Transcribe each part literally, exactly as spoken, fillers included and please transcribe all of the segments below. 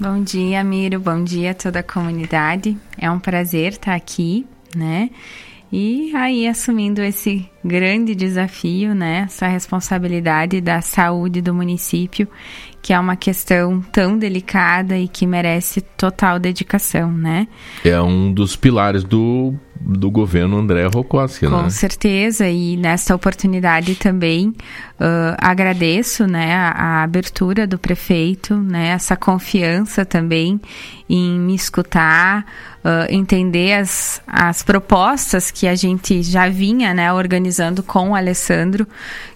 Bom dia, Miro. Bom dia a toda a comunidade. É um prazer estar aqui, né? E aí assumindo esse grande desafio, né? Essa responsabilidade da saúde do município, que é uma questão tão delicada e que merece total dedicação, né? É um dos pilares do, do governo André Rokoski, né? Com certeza, e nesta oportunidade também uh, agradeço, né, a, a abertura do prefeito, né, essa confiança também em me escutar, uh, entender as, as propostas que a gente já vinha, né, organizando com o Alessandro,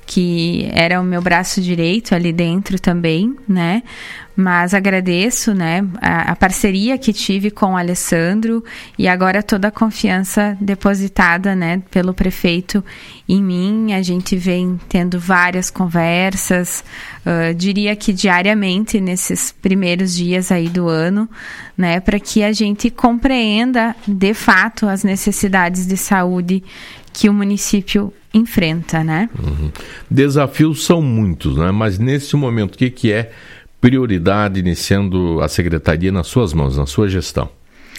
que era o meu braço direito ali dentro também, né? Mas agradeço, né, a, a parceria que tive com o Alessandro e agora toda a confiança depositada, né, pelo prefeito em mim. A gente vem tendo várias conversas, uh, diria que diariamente nesses primeiros dias aí do ano, né, para que a gente compreenda de fato as necessidades de saúde que o município enfrenta, né? Uhum. Desafios são muitos, né? Mas nesse momento, o que, que é prioridade iniciando a secretaria nas suas mãos, na sua gestão?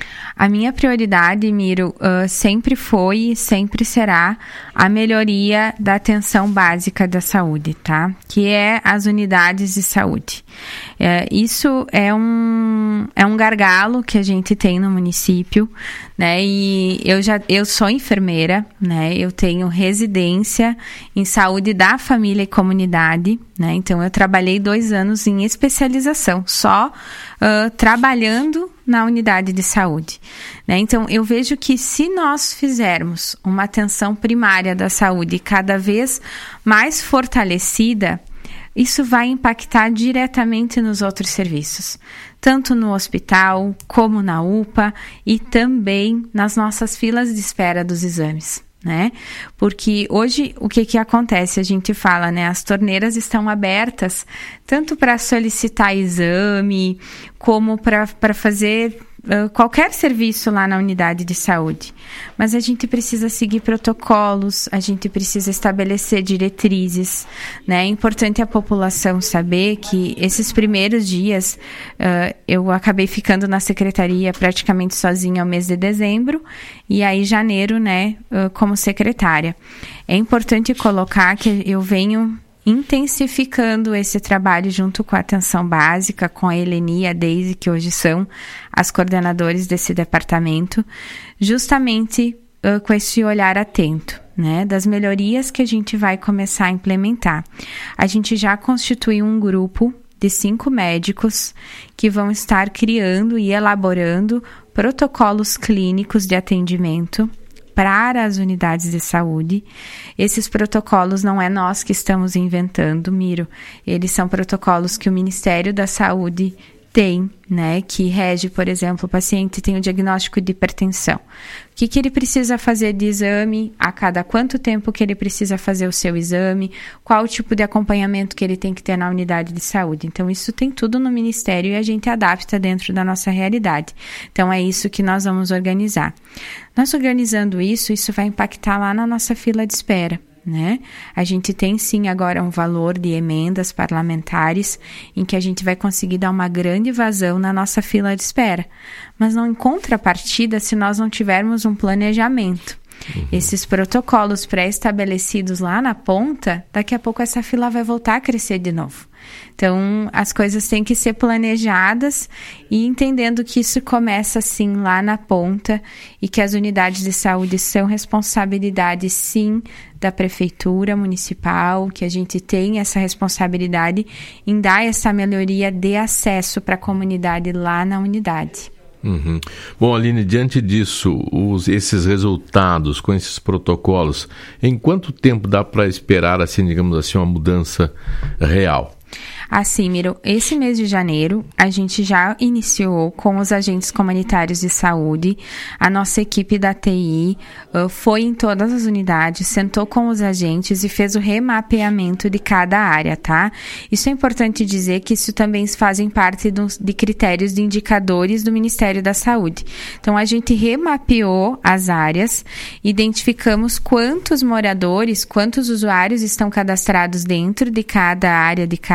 A minha prioridade, Miro, uh, sempre foi e sempre será a melhoria da atenção básica da saúde, tá? Que é as unidades de saúde. É, isso é um, é um gargalo que a gente tem no município, né? E eu já eu sou enfermeira, né? Eu tenho residência em saúde da família e comunidade, né? Então eu trabalhei dois anos em especialização, só uh, trabalhando na unidade de saúde, né? Então eu vejo que se nós fizermos uma atenção primária da saúde cada vez mais fortalecida, isso vai impactar diretamente nos outros serviços, tanto no hospital como na U P A e também nas nossas filas de espera dos exames, né? Porque hoje o que que acontece? A gente fala, né? As torneiras estão abertas tanto para solicitar exame como para para fazer uh, qualquer serviço lá na unidade de saúde. Mas a gente precisa seguir protocolos, a gente precisa estabelecer diretrizes, né? É importante a população saber que esses primeiros dias uh, eu acabei ficando na secretaria praticamente sozinha ao mês de dezembro e aí janeiro, né, uh, como secretária. É importante colocar que eu venho intensificando esse trabalho junto com a atenção básica, com a Eleni e a Deise, que hoje são as coordenadoras desse departamento, justamente uh, com esse olhar atento, né, das melhorias que a gente vai começar a implementar. A gente já constituiu um grupo de cinco médicos que vão estar criando e elaborando protocolos clínicos de atendimento para as unidades de saúde. Esses protocolos não é nós que estamos inventando, Miro. Eles são protocolos que o Ministério da Saúde tem, né, que rege, por exemplo, o paciente tem o diagnóstico de hipertensão. O que, que ele precisa fazer de exame, a cada quanto tempo que ele precisa fazer o seu exame, qual o tipo de acompanhamento que ele tem que ter na unidade de saúde. Então, isso tem tudo no Ministério e a gente adapta dentro da nossa realidade. Então, é isso que nós vamos organizar. Nós organizando isso, isso vai impactar lá na nossa fila de espera, né? A gente tem sim agora um valor de emendas parlamentares em que a gente vai conseguir dar uma grande vazão na nossa fila de espera, mas não em contrapartida se nós não tivermos um planejamento. Uhum. Esses protocolos pré-estabelecidos lá na ponta, daqui a pouco essa fila vai voltar a crescer de novo. Então, as coisas têm que ser planejadas e entendendo que isso começa, sim, lá na ponta e que as unidades de saúde são responsabilidade, sim, da prefeitura municipal, que a gente tem essa responsabilidade em dar essa melhoria de acesso para a comunidade lá na unidade. Uhum. Bom, Aline, diante disso, os, esses resultados com esses protocolos, em quanto tempo dá para esperar, assim, digamos assim, uma mudança real? Assim, Miro, esse mês de janeiro a gente já iniciou com os agentes comunitários de saúde. A nossa equipe da T I uh, foi em todas as unidades, sentou com os agentes e fez o remapeamento de cada área, tá? Isso é importante dizer que isso também fazem parte dos, de critérios de indicadores do Ministério da Saúde. Então, a gente remapeou as áreas, identificamos quantos moradores, quantos usuários estão cadastrados dentro de cada área, de cada agente,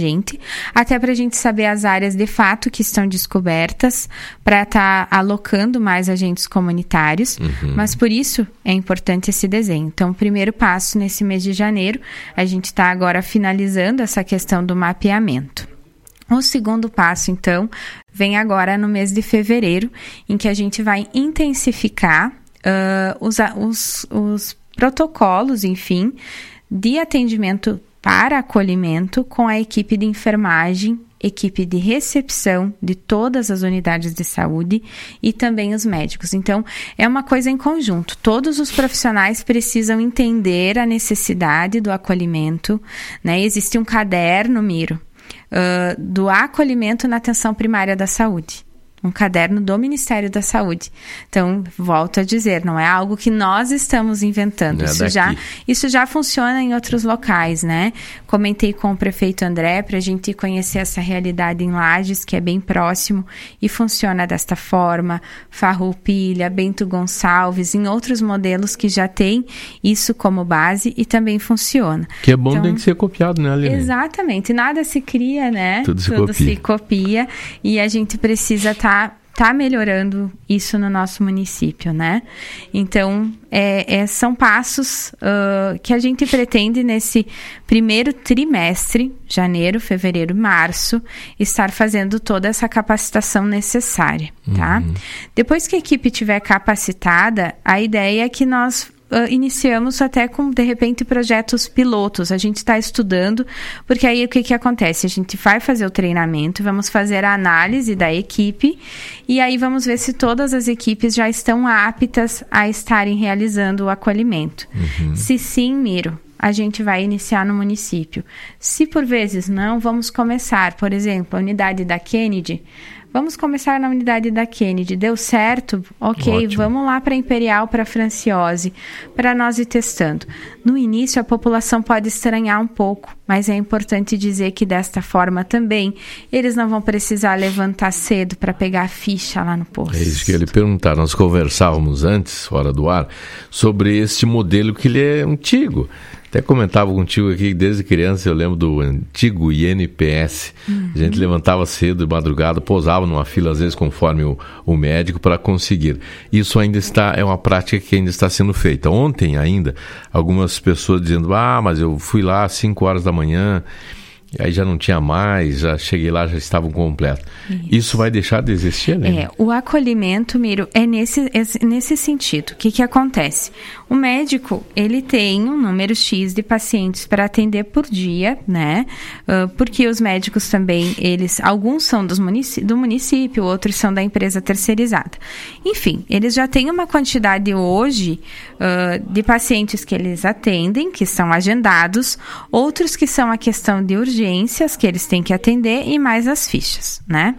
gente, até para a gente saber as áreas de fato que estão descobertas, para estar tá alocando mais agentes comunitários, uhum. mas por isso é importante esse desenho. Então, o primeiro passo nesse mês de janeiro, a gente está agora finalizando essa questão do mapeamento. O segundo passo, então, vem agora no mês de fevereiro, em que a gente vai intensificar uh, os, os, os protocolos, enfim, de atendimento para acolhimento com a equipe de enfermagem, equipe de recepção de todas as unidades de saúde e também os médicos. Então, é uma coisa em conjunto. Todos os profissionais precisam entender a necessidade do acolhimento, né? Existe um caderno, Miro, Uh, do acolhimento na atenção primária da saúde. Um caderno do Ministério da Saúde. Então, volto a dizer, não é algo que nós estamos inventando. Isso já, isso já funciona em outros locais, né? Comentei com o prefeito André para a gente conhecer essa realidade em Lages, que é bem próximo, e funciona desta forma. Farroupilha, Bento Gonçalves, em outros modelos que já tem isso como base e também funciona. Que é bom, então, tem que ser copiado, né, Aline? Exatamente. Nada se cria, né? Tudo se Tudo copia. se copia e a gente precisa estar Tá, tá melhorando isso no nosso município, né? Então, é, é, são passos uh, que a gente pretende nesse primeiro trimestre, janeiro, fevereiro, março, estar fazendo toda essa capacitação necessária, tá? Uhum. Depois que a equipe estiver capacitada, a ideia é que nós Uh, iniciamos até com, de repente, projetos pilotos. A gente está estudando, porque aí o que, que acontece? A gente vai fazer o treinamento, vamos fazer a análise da equipe e aí vamos ver se todas as equipes já estão aptas a estarem realizando o acolhimento. Uhum. Se sim, Miro, a gente vai iniciar no município. Se por vezes não, vamos começar. Por exemplo, a unidade da Kennedy. Vamos começar na unidade da Kennedy. Deu certo? Ok, ótimo. Vamos lá para Imperial, para Franciose, para nós ir testando. No início, a população pode estranhar um pouco, mas é importante dizer que desta forma também, eles não vão precisar levantar cedo para pegar a ficha lá no posto. É isso que eu ia lhe perguntar. Nós conversávamos antes, fora do ar, sobre este modelo que ele é antigo. Até comentava contigo aqui, desde criança eu lembro do antigo I N P S. Uhum. A gente levantava cedo, de madrugada, pousava numa fila, às vezes conforme o, o médico, para conseguir. Isso ainda está, é uma prática que ainda está sendo feita. Ontem ainda, algumas pessoas dizendo, ah, mas eu fui lá às cinco horas da manhã, e aí já não tinha mais, já cheguei lá, já estavam completos. Isso. Isso vai deixar de existir, né? É, o acolhimento, Miro, é nesse, é nesse sentido. O que que acontece? O médico, ele tem um número X de pacientes para atender por dia, né? Uh, porque os médicos também, eles, alguns são dos munic- do município, outros são da empresa terceirizada. Enfim, eles já têm uma quantidade hoje uh, de pacientes que eles atendem, que são agendados, outros que são a questão de urgência, que eles têm que atender e mais as fichas, né?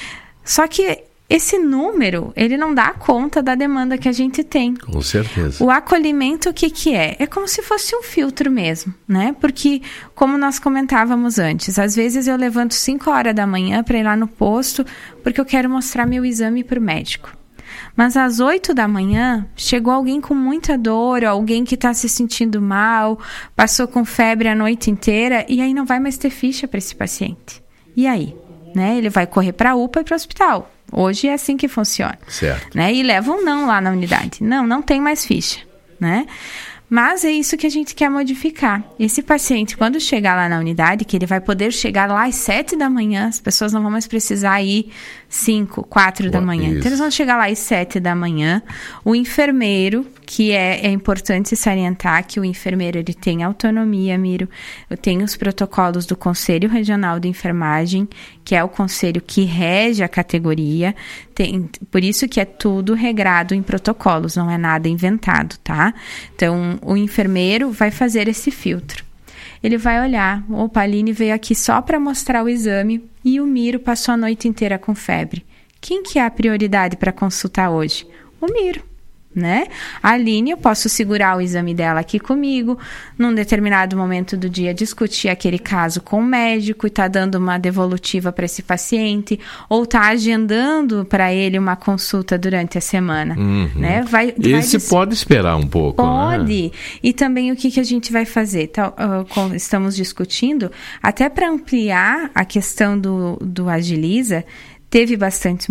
Só que esse número, ele não dá conta da demanda que a gente tem. Com certeza. O acolhimento, o que que é? É como se fosse um filtro mesmo, né? Porque, como nós comentávamos antes, às vezes eu levanto cinco horas da manhã para ir lá no posto porque eu quero mostrar meu exame para o médico. Mas às oito da manhã, chegou alguém com muita dor, alguém que está se sentindo mal, passou com febre a noite inteira, e aí não vai mais ter ficha para esse paciente. E aí? Né? Ele vai correr para a U P A e para o hospital. Hoje é assim que funciona. Certo. Né? E leva um não lá na unidade. Não, não tem mais ficha. Né? Mas é isso que a gente quer modificar. Esse paciente, quando chegar lá na unidade, que ele vai poder chegar lá às sete da manhã, as pessoas não vão mais precisar ir cinco, quatro da manhã. Isso. Então, eles vão chegar lá às sete da manhã. O enfermeiro, que é, é importante salientar que o enfermeiro ele tem autonomia, Miro. Eu tenho os protocolos do Conselho Regional de Enfermagem, que é o conselho que rege a categoria. Tem, por isso que é tudo regrado em protocolos, não é nada inventado, tá? Então, o enfermeiro vai fazer esse filtro. Ele vai olhar, opa, a Aline veio aqui só para mostrar o exame e o Miro passou a noite inteira com febre. Quem que é a prioridade para consultar hoje? O Miro. né? A Aline, eu posso segurar o exame dela aqui comigo, num determinado momento do dia discutir aquele caso com o médico e tá dando uma devolutiva para esse paciente, ou tá agendando para ele uma consulta durante a semana, uhum. né? Vai, Esse vai... pode esperar um pouco, Pode. Né? E também o que, que a gente vai fazer? Tá, uh, estamos discutindo, até para ampliar a questão do, do Agiliza. Teve bastante,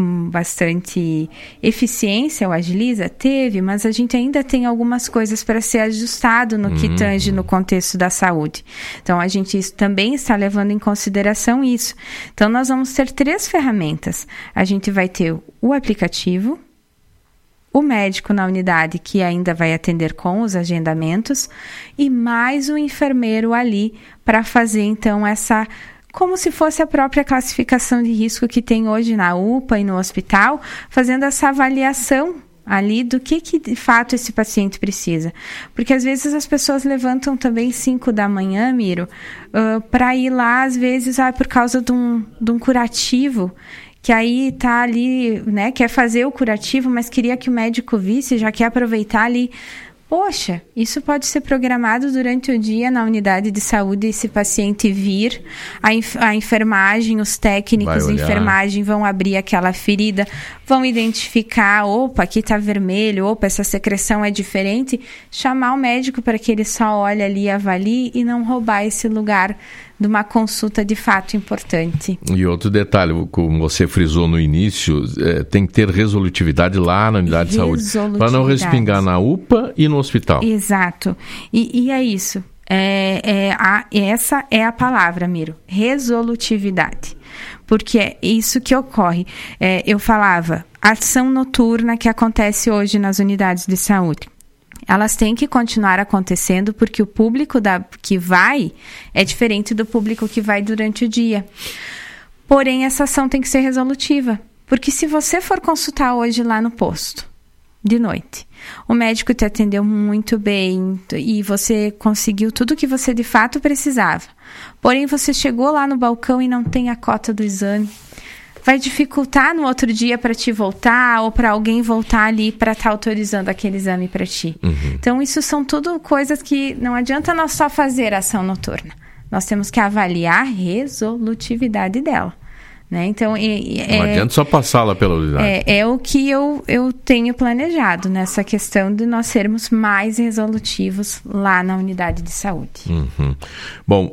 bastante eficiência o Agiliza? Teve, mas a gente ainda tem algumas coisas para ser ajustado no que tange no contexto da saúde. Então, a gente também está levando em consideração isso. Então, nós vamos ter três ferramentas. A gente vai ter o aplicativo, o médico na unidade que ainda vai atender com os agendamentos e mais o enfermeiro ali para fazer, então, essa... como se fosse a própria classificação de risco que tem hoje na U P A e no hospital, fazendo essa avaliação ali do que, que de fato esse paciente precisa. Porque às vezes as pessoas levantam também cinco da manhã, Miro, uh, para ir lá, às vezes, ah, por causa de um, de um curativo, que aí tá ali, né, quer fazer o curativo, mas queria que o médico visse, já quer aproveitar ali. Poxa, isso pode ser programado durante o dia na unidade de saúde, esse paciente vir, a, enf- a enfermagem, os técnicos de enfermagem vão abrir aquela ferida, vão identificar, opa, aqui está vermelho, opa, essa secreção é diferente, chamar o médico para que ele só olhe ali e avalie e não roubar esse lugar de uma consulta de fato importante. E outro detalhe, como você frisou no início, é, tem que ter resolutividade lá na unidade de saúde, para não respingar na U P A e no hospital. Exato. E, e é isso. É, é a, essa é a palavra, Miro. Resolutividade. Porque é isso que ocorre. É, eu falava, ação noturna que acontece hoje nas unidades de saúde. Elas têm que continuar acontecendo porque o público da, que vai é diferente do público que vai durante o dia. Porém, essa ação tem que ser resolutiva. Porque se você for consultar hoje lá no posto, de noite, o médico te atendeu muito bem e você conseguiu tudo que você de fato precisava. Porém, você chegou lá no balcão e não tem a cota do exame. Vai dificultar no outro dia para te voltar ou para alguém voltar ali para estar tá autorizando aquele exame para ti. Uhum. Então, isso são tudo coisas que não adianta nós só fazer ação noturna. Nós temos que avaliar a resolutividade dela. Né? Então, é, é, não adianta só passá-la pela unidade. É, é o que eu, eu tenho planejado nessa questão de nós sermos mais resolutivos lá na unidade de saúde. Uhum. Bom,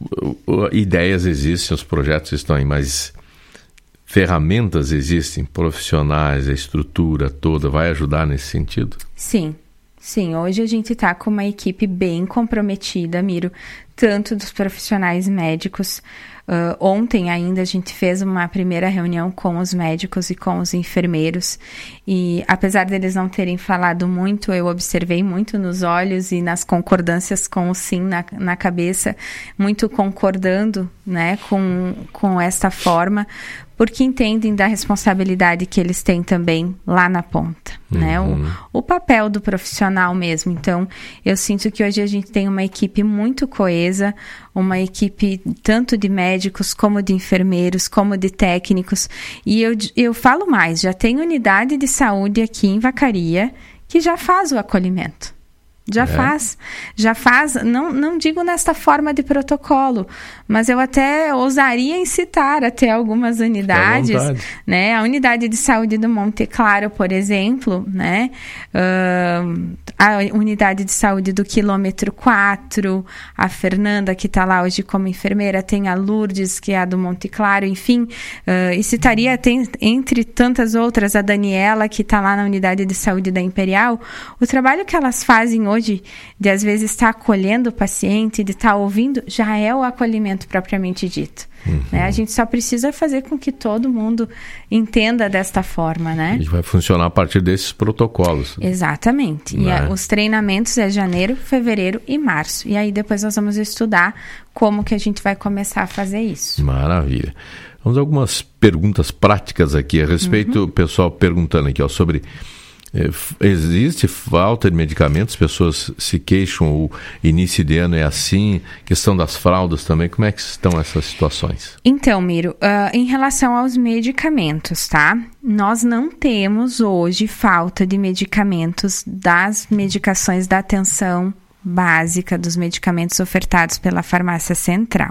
ideias existem, os projetos estão aí, mas... ferramentas existem, profissionais, a estrutura toda, vai ajudar nesse sentido? Sim, sim. Hoje a gente está com uma equipe bem comprometida, Miro, tanto dos profissionais médicos. Uh, ontem ainda a gente fez uma primeira reunião com os médicos e com os enfermeiros e apesar deles não terem falado muito, eu observei muito nos olhos e nas concordâncias com o sim na, na cabeça, muito concordando, né, com, com esta forma, porque entendem da responsabilidade que eles têm também lá na ponta, uhum. né? O, o papel do profissional mesmo. Então, eu sinto que hoje a gente tem uma equipe muito coesa, uma equipe tanto de médicos, como de enfermeiros, como de técnicos. E eu, eu falo mais, já tem unidade de saúde aqui em Vacaria que já faz o acolhimento. Já é. faz, já faz, não, não digo nesta forma de protocolo, mas eu até ousaria incitar até algumas unidades, né? A unidade de saúde do Monte Claro, por exemplo, né? Uh, a unidade de saúde do quilômetro quatro, a Fernanda, que está lá hoje como enfermeira, tem a Lourdes, que é a do Monte Claro, enfim, uh, e citaria, tem, entre tantas outras, a Daniela, que está lá na unidade de saúde da Imperial. O trabalho que elas fazem hoje Hoje, de às vezes estar acolhendo o paciente, de estar ouvindo, já é o acolhimento propriamente dito. Uhum. Né? A gente só precisa fazer com que todo mundo entenda desta forma, né? E vai funcionar a partir desses protocolos. Exatamente. E a, os treinamentos é janeiro, fevereiro e março. E aí depois nós vamos estudar como que a gente vai começar a fazer isso. Maravilha. Vamos a algumas perguntas práticas aqui a respeito, o uhum. pessoal perguntando aqui, ó, sobre... Existe falta de medicamentos? Pessoas se queixam, o início de ano é assim, questão das fraldas também, como é que estão essas situações? Então, Miro, uh, em relação aos medicamentos, tá? Nós não temos hoje falta de medicamentos das medicações da atenção básica, dos medicamentos ofertados pela farmácia central.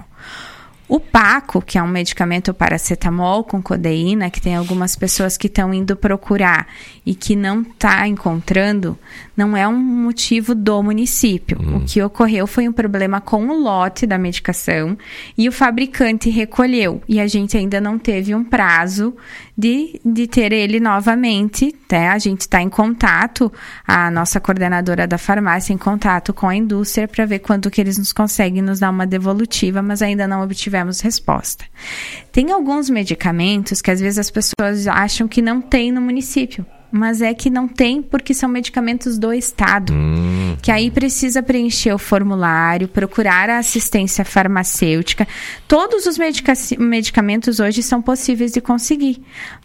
O Paco, que é um medicamento paracetamol com codeína, que tem algumas pessoas que estão indo procurar e que não está encontrando, não é um motivo do município. Hum. O que ocorreu foi um problema com o lote da medicação e o fabricante recolheu. E a gente ainda não teve um prazo de, de ter ele novamente. Né? A gente está em contato, a nossa coordenadora da farmácia em contato com a indústria para ver quando que eles nos conseguem nos dar uma devolutiva, mas ainda não obtivemos resposta. Tem alguns medicamentos que às vezes as pessoas acham que não tem no município, mas é que não tem porque são medicamentos do estado, hum. que aí precisa preencher o formulário, procurar a assistência farmacêutica. Todos os medica- medicamentos hoje são possíveis de conseguir,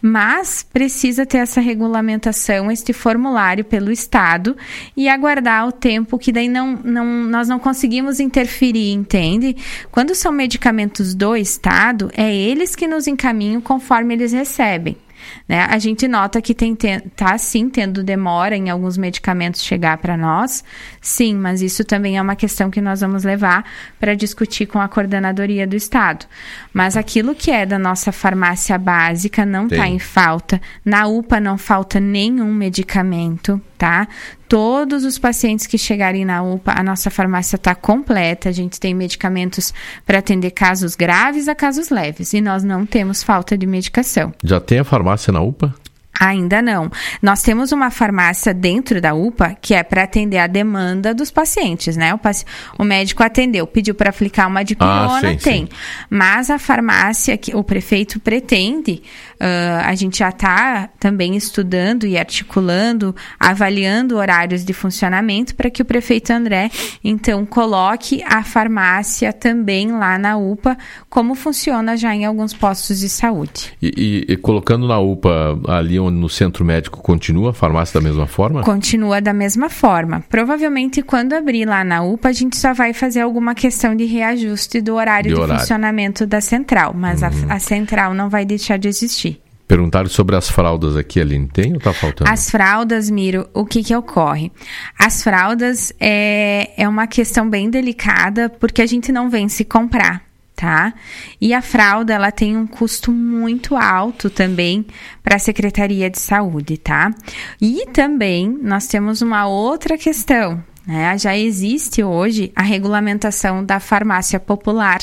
mas precisa ter essa regulamentação, este formulário pelo estado e aguardar o tempo que daí não, não, nós não conseguimos interferir, entende? Quando são medicamentos do estado, é eles que nos encaminham conforme eles recebem. Né? A gente nota que tem, tem, tá sim tendo demora em alguns medicamentos chegar para nós, sim, mas isso também é uma questão que nós vamos levar para discutir com a coordenadoria do estado. Mas aquilo que é da nossa farmácia básica não está em falta. Na U P A não falta nenhum medicamento, tá? Todos os pacientes que chegarem na U P A, a nossa farmácia está completa. A gente tem medicamentos para atender casos graves a casos leves. E nós não temos falta de medicação. Já tem a farmácia na U P A? Ainda não. Nós temos uma farmácia dentro da U P A que é para atender a demanda dos pacientes, né? O, paci... o médico atendeu, pediu para aplicar uma dipirona, ah, sim, tem. Sim. Mas a farmácia que o prefeito pretende, uh, a gente já está também estudando e articulando, avaliando horários de funcionamento para que o prefeito André, então, coloque a farmácia também lá na U P A, como funciona já em alguns postos de saúde. E, e, e colocando na U P A ali no centro médico, continua a farmácia da mesma forma? Continua da mesma forma. Provavelmente, quando abrir lá na U P A, a gente só vai fazer alguma questão de reajuste do horário de, de horário. funcionamento da central, mas uhum. a, a central não vai deixar de existir. Perguntaram sobre as fraldas aqui, Aline, tem ou tá faltando? As fraldas, Miro, o que que ocorre? As fraldas é, é uma questão bem delicada, porque a gente não vem se comprar. Tá? E a fralda, ela tem um custo muito alto também para a Secretaria de Saúde, tá? E também nós temos uma outra questão, né? Já existe hoje a regulamentação da farmácia popular,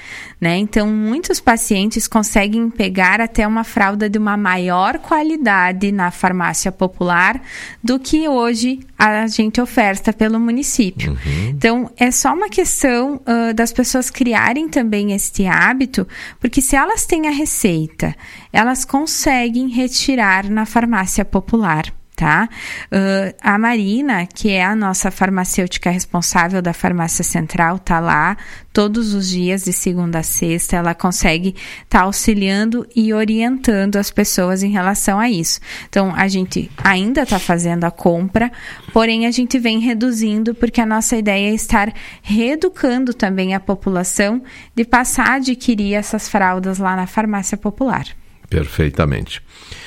né? Então, muitos pacientes conseguem pegar até uma fralda de uma maior qualidade na farmácia popular do que hoje a gente oferta pelo município. Uhum. Então, é só uma questão uh, das pessoas criarem também este hábito, porque se elas têm a receita, elas conseguem retirar na farmácia popular. Tá? Uh, a Marina, que é a nossa farmacêutica responsável da farmácia central, tá lá todos os dias de segunda a sexta. Ela consegue estar tá auxiliando e orientando as pessoas em relação a isso. Então, a gente ainda está fazendo a compra, porém a gente vem reduzindo, porque a nossa ideia é estar reeducando também a população de passar a adquirir essas fraldas lá na farmácia popular. Perfeitamente.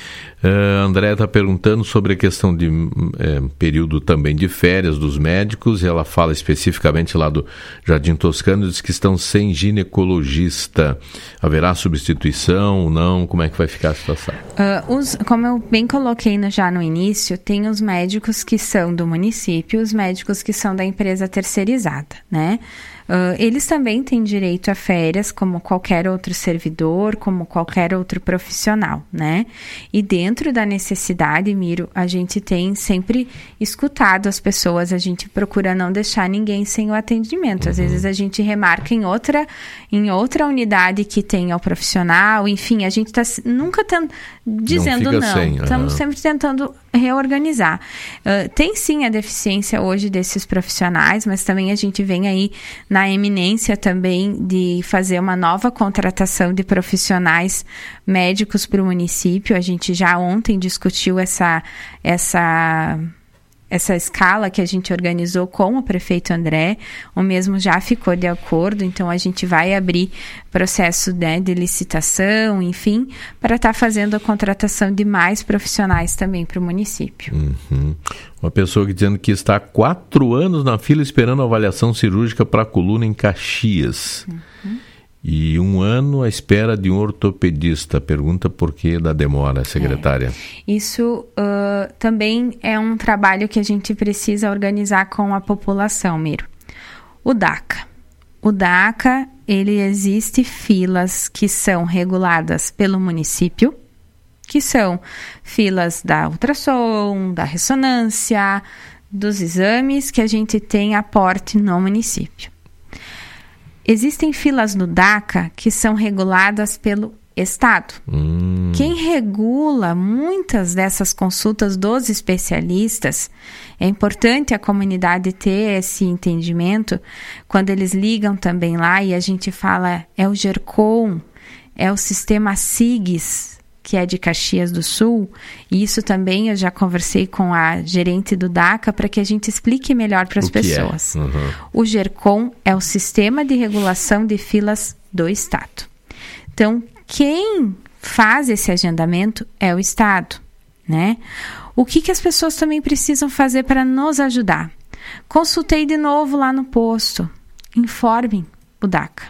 Uh, André está perguntando sobre a questão de é, período também de férias dos médicos, e ela fala especificamente lá do Jardim Toscano, diz que estão sem ginecologista. Haverá substituição ou não? Como é que vai ficar a situação? Uh, os, como eu bem coloquei no, já no início, tem os médicos que são do município e os médicos que são da empresa terceirizada, né? Uh, eles também têm direito a férias, como qualquer outro servidor, como qualquer outro profissional, né? E dentro da necessidade, Miro, a gente tem sempre escutado as pessoas, a gente procura não deixar ninguém sem o atendimento. Às vezes a gente remarca em outra, em outra unidade que tenha o profissional, enfim, a gente está nunca ten- dizendo não. não. Sem, Estamos uhum. sempre tentando reorganizar. Uh, tem sim a deficiência hoje desses profissionais, mas também a gente vem aí na eminência também de fazer uma nova contratação de profissionais médicos para o município. A gente já ontem discutiu essa, essa, essa escala que a gente organizou com o prefeito André, o mesmo já ficou de acordo, então a gente vai abrir processo, né, de licitação, enfim, para estar tá fazendo a contratação de mais profissionais também para o município. Uhum. Uma pessoa que dizendo que está há quatro anos na fila esperando a avaliação cirúrgica para a coluna em Caxias. Uhum. E um ano à espera de um ortopedista. Pergunta por que da demora, secretária. É. Isso uh, também é um trabalho que a gente precisa organizar com a população, Miro. O DACA. O DACA, ele existe filas que são reguladas pelo município, que são filas da ultrassom, da ressonância, dos exames que a gente tem aporte no município. Existem filas no DACA que são reguladas pelo Estado. Hum. Quem regula muitas dessas consultas dos especialistas, é importante a comunidade ter esse entendimento, quando eles ligam também lá e a gente fala, é o GERCOM, é o sistema SIGS, que é de Caxias do Sul, e isso também eu já conversei com a gerente do DACA para que a gente explique melhor para as pessoas. É? Uhum. O GERCOM é o Sistema de Regulação de Filas do Estado. Então, quem faz esse agendamento é o Estado, né? O que, que as pessoas também precisam fazer para nos ajudar? Consultei de novo lá no posto. Informem o DACA.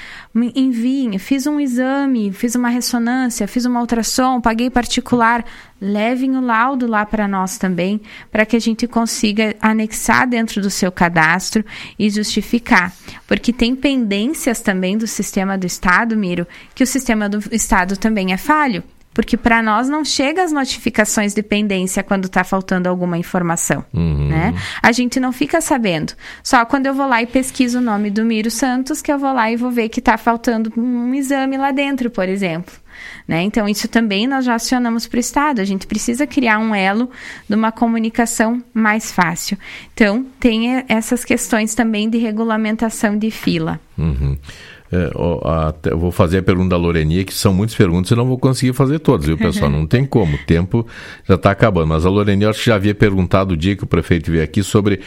Enviem, fiz um exame, fiz uma ressonância, fiz uma ultrassom, paguei particular, levem o laudo lá para nós também, para que a gente consiga anexar dentro do seu cadastro e justificar. Porque tem pendências também do sistema do Estado, Miro, que o sistema do Estado também é falho. Porque para nós não chega as notificações de pendência quando está faltando alguma informação, uhum. né? A gente não fica sabendo. Só quando eu vou lá e pesquiso o nome do Miro Santos, que eu vou lá e vou ver que está faltando um exame lá dentro, por exemplo. Né? Então, isso também nós já acionamos para o Estado. A gente precisa criar um elo de uma comunicação mais fácil. Então, tem essas questões também de regulamentação de fila. Uhum. É, ó, até, eu vou fazer a pergunta da Lorenia, que são muitas perguntas e não vou conseguir fazer todas, viu, pessoal? Não tem como, o tempo já está acabando. Mas a Lorenia, eu acho que já havia perguntado o dia que o prefeito veio aqui sobre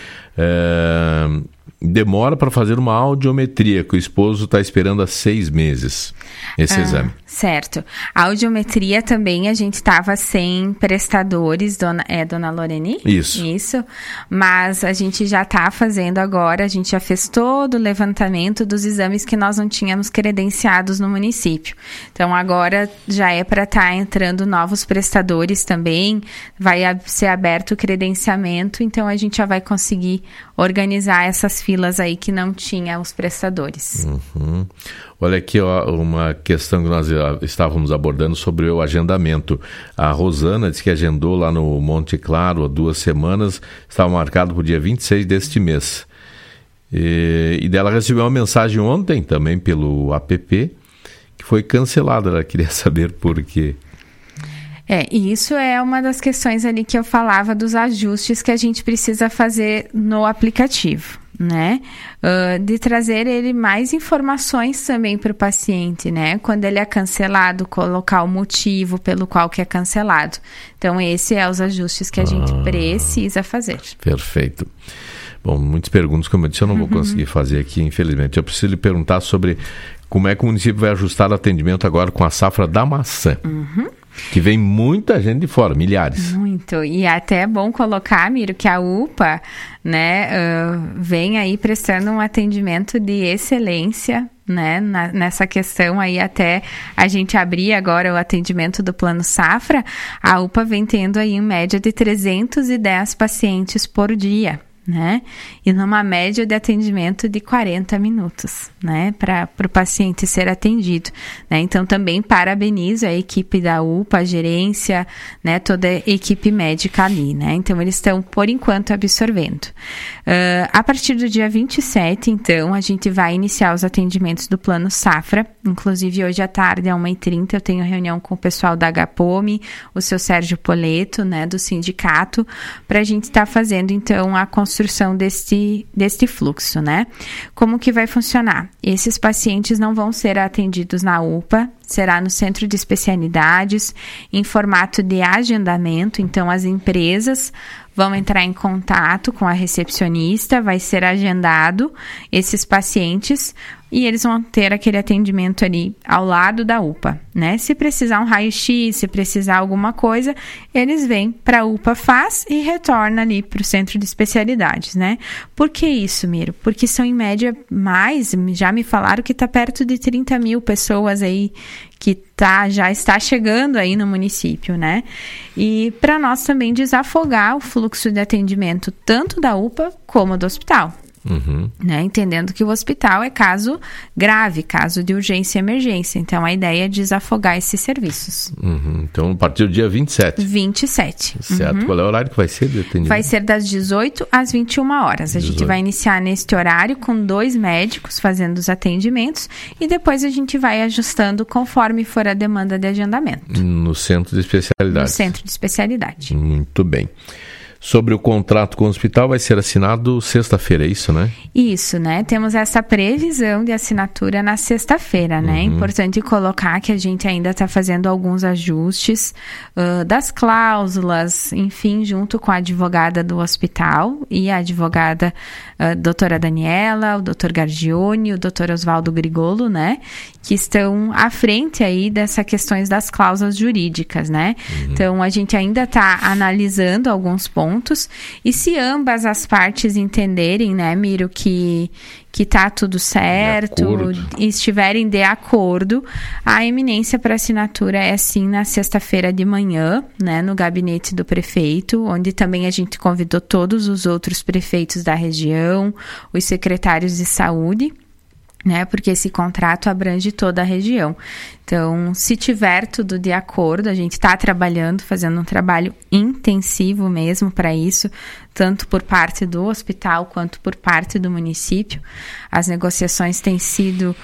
é, demora para fazer uma audiometria, que o esposo está esperando há seis meses esse ah, exame. Certo. A audiometria também a gente estava sem prestadores, dona, é dona Loreni? Isso. Isso. Mas a gente já está fazendo agora, a gente já fez todo o levantamento dos exames que nós não tínhamos credenciados no município. Então agora já é para estar tá entrando novos prestadores também, vai ser aberto o credenciamento, então a gente já vai conseguir organizar essas filas aí que não tinha os prestadores. Uhum. Olha aqui, ó, uma questão que nós estávamos abordando sobre o agendamento. A Rosana disse que agendou lá no Monte Claro há duas semanas, estava marcado para o dia vinte e seis deste mês. E, e dela recebeu uma mensagem ontem também pelo app que foi cancelada. Ela queria saber por quê. É, e isso é uma das questões ali que eu falava dos ajustes que a gente precisa fazer no aplicativo, né? Uh, de trazer ele mais informações também para o paciente, né? Quando ele é cancelado, colocar o motivo pelo qual que é cancelado. Então, esse é os ajustes que a ah, gente precisa fazer. Perfeito. Bom, muitas perguntas, como eu disse, eu não vou uhum. conseguir fazer aqui, infelizmente. Eu preciso lhe perguntar sobre como é que o município vai ajustar o atendimento agora com a safra da maçã. Uhum. Que vem muita gente de fora, milhares. Muito. E até é bom colocar, Miro, que a U P A, né, uh, vem aí prestando um atendimento de excelência, né, na, nessa questão aí, até a gente abrir agora o atendimento do Plano Safra, a U P A vem tendo aí em média de trezentos e dez pacientes por dia. né? E numa média de atendimento de quarenta minutos, né? Para o paciente ser atendido, né? Então, também parabenizo a equipe da U P A, a gerência, né? Toda a equipe médica ali, né? Então, eles estão, por enquanto, absorvendo. Uh, a partir do dia vinte e sete, então, a gente vai iniciar os atendimentos do Plano Safra. Inclusive, hoje à tarde, às uma e trinta, eu tenho reunião com o pessoal da H P O M, o seu Sérgio Poleto, né? Do sindicato, para a gente estar tá fazendo, então, a construção construção deste, deste fluxo, né? Como que vai funcionar? Esses pacientes não vão ser atendidos na U P A, será no centro de especialidades, em formato de agendamento. Então, as empresas vão entrar em contato com a recepcionista, vai ser agendado esses pacientes e eles vão ter aquele atendimento ali ao lado da U P A, né? Se precisar um raio-x, se precisar alguma coisa, eles vêm para a U P A, faz e retorna ali para o centro de especialidades, né? Por que isso, Miro? Porque são em média mais, já me falaram que está perto de trinta mil pessoas aí que tá, já está chegando aí no município, né? E para nós também desafogar o fluxo de atendimento tanto da U P A como do hospital. Uhum. Né? Entendendo que o hospital é caso grave, caso de urgência e emergência. Então, a ideia é desafogar esses serviços. Uhum. Então, a partir do dia vinte e sete. vinte e sete. Certo. Uhum. Qual é o horário que vai ser de atendimento? Vai ser das dezoito às vinte e uma horas. A dezoito. Gente vai iniciar neste horário com dois médicos fazendo os atendimentos e depois a gente vai ajustando conforme for a demanda de agendamento. No centro de especialidade. No centro de especialidade. Muito bem. Sobre o contrato com o hospital, vai ser assinado sexta-feira, é isso, né? Isso, né? Temos essa previsão de assinatura na sexta-feira, né? É uhum. importante colocar que a gente ainda está fazendo alguns ajustes uh, das cláusulas, enfim, junto com a advogada do hospital e a advogada uh, doutora Daniela, o doutor Gargione, o doutor Oswaldo Grigolo, né? Que estão à frente aí dessas questões das cláusulas jurídicas, né? Uhum. Então, a gente ainda está analisando alguns pontos. E se ambas as partes entenderem, né, Miro, que que tá tudo certo e estiverem de acordo, a eminência para assinatura é sim na sexta-feira de manhã, né, no gabinete do prefeito, onde também a gente convidou todos os outros prefeitos da região, os secretários de saúde, né, porque esse contrato abrange toda a região. Então, se tiver tudo de acordo, a gente está trabalhando, fazendo um trabalho intensivo mesmo para isso, tanto por parte do hospital quanto por parte do município. As negociações têm sido,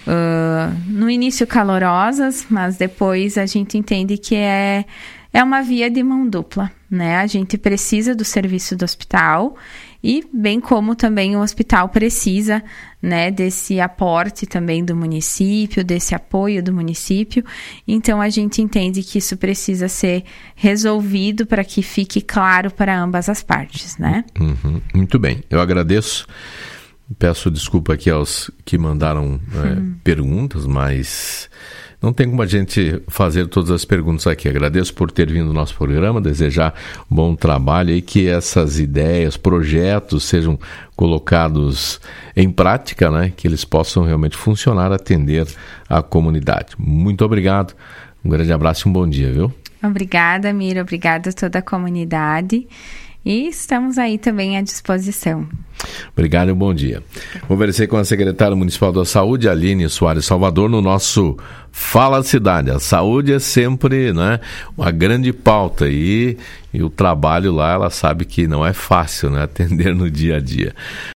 uh, no início, calorosas, mas depois a gente entende que é, é uma via de mão dupla, né? A gente precisa do serviço do hospital e bem como também o hospital precisa, né, desse aporte também do município, desse apoio do município. Então, a gente entende que isso precisa ser resolvido para que fique claro para ambas as partes, né? Uhum. Muito bem, eu agradeço. Peço desculpa aqui aos que mandaram é, uhum. perguntas, mas não tem como a gente fazer todas as perguntas aqui. Agradeço por ter vindo no nosso programa, desejar um bom trabalho e que essas ideias, projetos sejam colocados em prática, né? Que eles possam realmente funcionar, atender a comunidade. Muito obrigado, um grande abraço e um bom dia, viu? Obrigada, Mira, obrigada a toda a comunidade. E estamos aí também à disposição. Obrigado e um bom dia. Conversei com a secretária municipal da Saúde, Aline Soares Salvador, no nosso Fala Cidade. A saúde é sempre, né, uma grande pauta e, e o trabalho lá, ela sabe que não é fácil, né, atender no dia a dia.